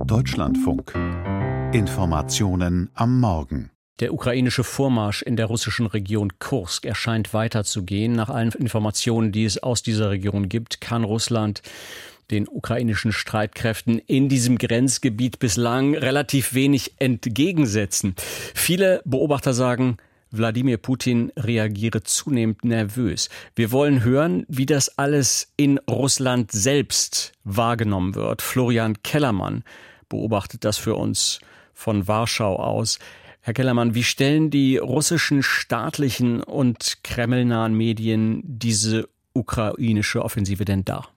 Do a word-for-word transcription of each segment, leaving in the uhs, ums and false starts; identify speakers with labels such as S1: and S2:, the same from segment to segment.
S1: Deutschlandfunk. Informationen am Morgen.
S2: Der ukrainische Vormarsch in der russischen Region Kursk erscheint weiterzugehen. Nach allen Informationen, die es aus dieser Region gibt, kann Russland den ukrainischen Streitkräften in diesem Grenzgebiet bislang relativ wenig entgegensetzen. Viele Beobachter sagen, Wladimir Putin reagiere zunehmend nervös. Wir wollen hören, wie das alles in Russland selbst wahrgenommen wird. Florian Kellermann beobachtet das für uns von Warschau aus. Herr Kellermann, wie stellen die russischen staatlichen und kremlnahen Medien diese ukrainische Offensive denn dar?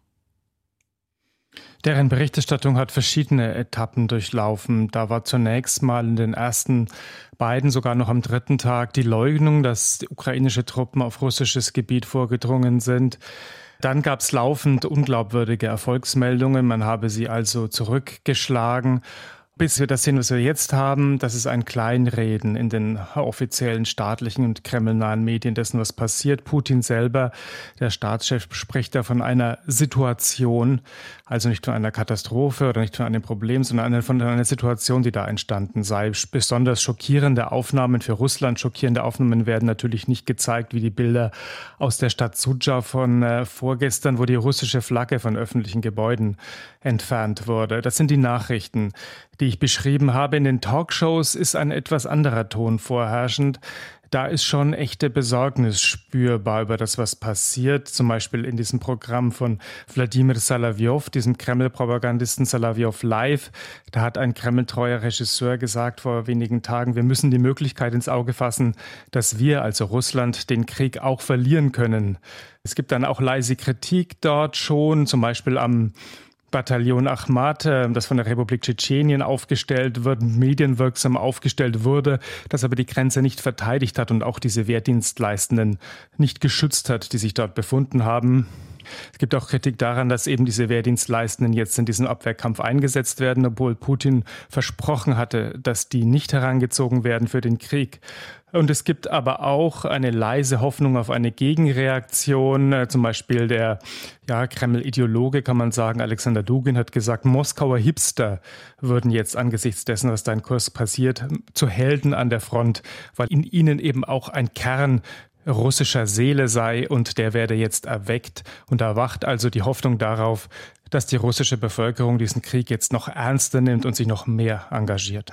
S3: Deren Berichterstattung hat verschiedene Etappen durchlaufen. Da war zunächst mal in den ersten beiden, sogar noch am dritten Tag, die Leugnung, dass ukrainische Truppen auf russisches Gebiet vorgedrungen sind. Dann gab es laufend unglaubwürdige Erfolgsmeldungen. Man habe sie also zurückgeschlagen. Bis wir das sehen, was wir jetzt haben, das ist ein Kleinreden in den offiziellen staatlichen und kremlnahen Medien dessen, was passiert. Putin selber, der Staatschef, spricht da von einer Situation, also nicht von einer Katastrophe oder nicht von einem Problem, sondern von einer Situation, die da entstanden sei. Besonders schockierende Aufnahmen für Russland, schockierende Aufnahmen werden natürlich nicht gezeigt, wie die Bilder aus der Stadt Sudzha von äh, vorgestern, wo die russische Flagge von öffentlichen Gebäuden entfernt wurde. Das sind die Nachrichten, die ich beschrieben habe. In den Talkshows ist ein etwas anderer Ton vorherrschend. Da ist schon echte Besorgnis spürbar über das, was passiert. Zum Beispiel in diesem Programm von Wladimir Solovyov, diesem Kreml-Propagandisten Solovyov Live. Da hat ein kremltreuer Regisseur gesagt vor wenigen Tagen, wir müssen die Möglichkeit ins Auge fassen, dass wir, also Russland, den Krieg auch verlieren können. Es gibt dann auch leise Kritik dort schon, zum Beispiel am Bataillon Achmat, das von der Republik Tschetschenien aufgestellt wird, medienwirksam aufgestellt wurde, das aber die Grenze nicht verteidigt hat und auch diese Wehrdienstleistenden nicht geschützt hat, die sich dort befunden haben. Es gibt auch Kritik daran, dass eben diese Wehrdienstleistenden jetzt in diesem Abwehrkampf eingesetzt werden, obwohl Putin versprochen hatte, dass die nicht herangezogen werden für den Krieg. Und es gibt aber auch eine leise Hoffnung auf eine Gegenreaktion. Zum Beispiel der ja, Kreml-Ideologe, kann man sagen, Alexander Dugin hat gesagt, Moskauer Hipster würden jetzt angesichts dessen, was da in Kursk passiert, zu Helden an der Front, weil in ihnen eben auch ein Kern russischer Seele sei und der werde jetzt erweckt. Und da wacht also die Hoffnung darauf, dass die russische Bevölkerung diesen Krieg jetzt noch ernster nimmt und sich noch mehr engagiert.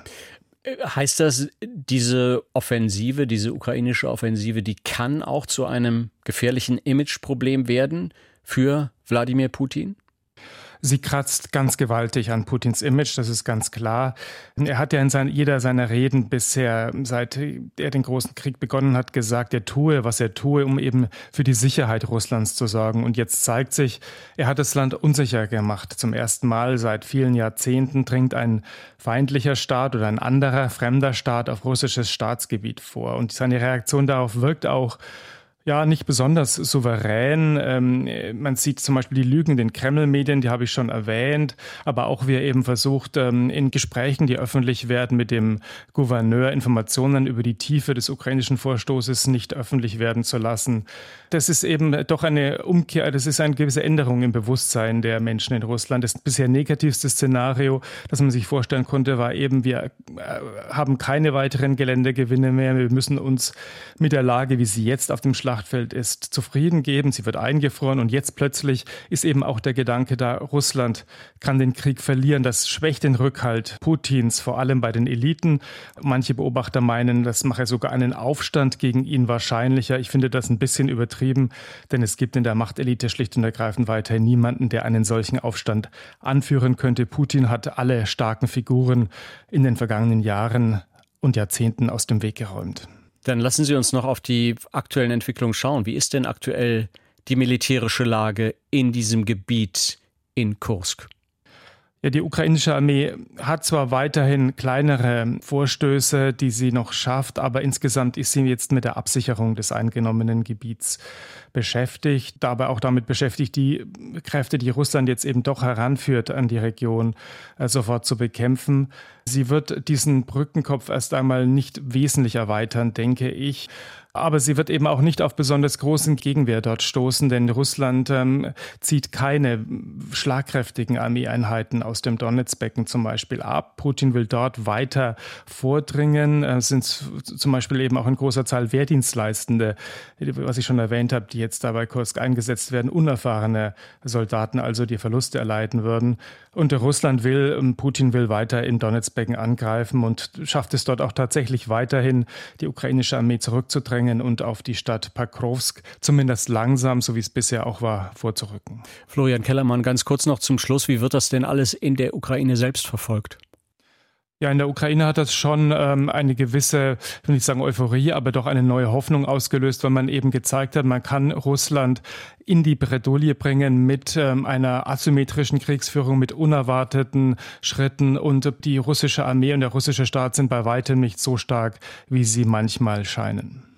S2: Heißt das, diese Offensive, diese ukrainische Offensive, die kann auch zu einem gefährlichen Imageproblem werden für Wladimir Putin?
S3: Sie kratzt ganz gewaltig an Putins Image, das ist ganz klar. Er hat ja in sein, jeder seiner Reden bisher, seit er den großen Krieg begonnen hat, gesagt, er tue, was er tue, um eben für die Sicherheit Russlands zu sorgen. Und jetzt zeigt sich, er hat das Land unsicher gemacht. Zum ersten Mal seit vielen Jahrzehnten dringt ein feindlicher Staat oder ein anderer, fremder Staat auf russisches Staatsgebiet vor. Und seine Reaktion darauf wirkt auch ja, nicht besonders souverän. Ähm, man sieht zum Beispiel die Lügen in den Kreml-Medien, die habe ich schon erwähnt, aber auch wie er eben versucht, ähm, in Gesprächen, die öffentlich werden, mit dem Gouverneur Informationen über die Tiefe des ukrainischen Vorstoßes nicht öffentlich werden zu lassen. Das ist eben doch eine Umkehr, das ist eine gewisse Änderung im Bewusstsein der Menschen in Russland. Das bisher negativste Szenario, das man sich vorstellen konnte, war eben, wir haben keine weiteren Geländegewinne mehr, wir müssen uns mit der Lage, wie sie jetzt auf dem Schlag Schlachtfeld ist, zufrieden geben. Sie wird eingefroren und jetzt plötzlich ist eben auch der Gedanke da, Russland kann den Krieg verlieren. Das schwächt den Rückhalt Putins, vor allem bei den Eliten. Manche Beobachter meinen, das mache sogar einen Aufstand gegen ihn wahrscheinlicher. Ich finde das ein bisschen übertrieben, denn es gibt in der Machtelite schlicht und ergreifend weiterhin niemanden, der einen solchen Aufstand anführen könnte. Putin hat alle starken Figuren in den vergangenen Jahren und Jahrzehnten aus dem Weg geräumt.
S2: Dann lassen Sie uns noch auf die aktuellen Entwicklungen schauen. Wie ist denn aktuell die militärische Lage in diesem Gebiet in Kursk?
S3: Ja, die ukrainische Armee hat zwar weiterhin kleinere Vorstöße, die sie noch schafft, aber insgesamt ist sie jetzt mit der Absicherung des eingenommenen Gebiets beschäftigt, dabei auch damit beschäftigt, die Kräfte, die Russland jetzt eben doch heranführt an die Region, äh, sofort zu bekämpfen. Sie wird diesen Brückenkopf erst einmal nicht wesentlich erweitern, denke ich. Aber sie wird eben auch nicht auf besonders großen Gegenwehr dort stoßen, denn Russland ähm, zieht keine schlagkräftigen Armeeeinheiten aus dem Donezbecken zum Beispiel ab. Putin will dort weiter vordringen. Es sind zum Beispiel eben auch in großer Zahl Wehrdienstleistende, was ich schon erwähnt habe, die jetzt da bei Kursk eingesetzt werden, unerfahrene Soldaten, also die Verluste erleiden würden. Und Russland will, Putin will weiter im Donezbecken angreifen und schafft es dort auch tatsächlich weiterhin, die ukrainische Armee zurückzudrängen und auf die Stadt Pakrovsk zumindest langsam, so wie es bisher auch war, vorzurücken.
S2: Florian Kellermann, ganz kurz noch zum Schluss. Wie wird das denn alles in der Ukraine selbst verfolgt?
S3: Ja, in der Ukraine hat das schon ähm, eine gewisse, ich will nicht sagen Euphorie, aber doch eine neue Hoffnung ausgelöst, weil man eben gezeigt hat, man kann Russland in die Bredouille bringen mit ähm, einer asymmetrischen Kriegsführung, mit unerwarteten Schritten, und die russische Armee und der russische Staat sind bei weitem nicht so stark, wie sie manchmal scheinen.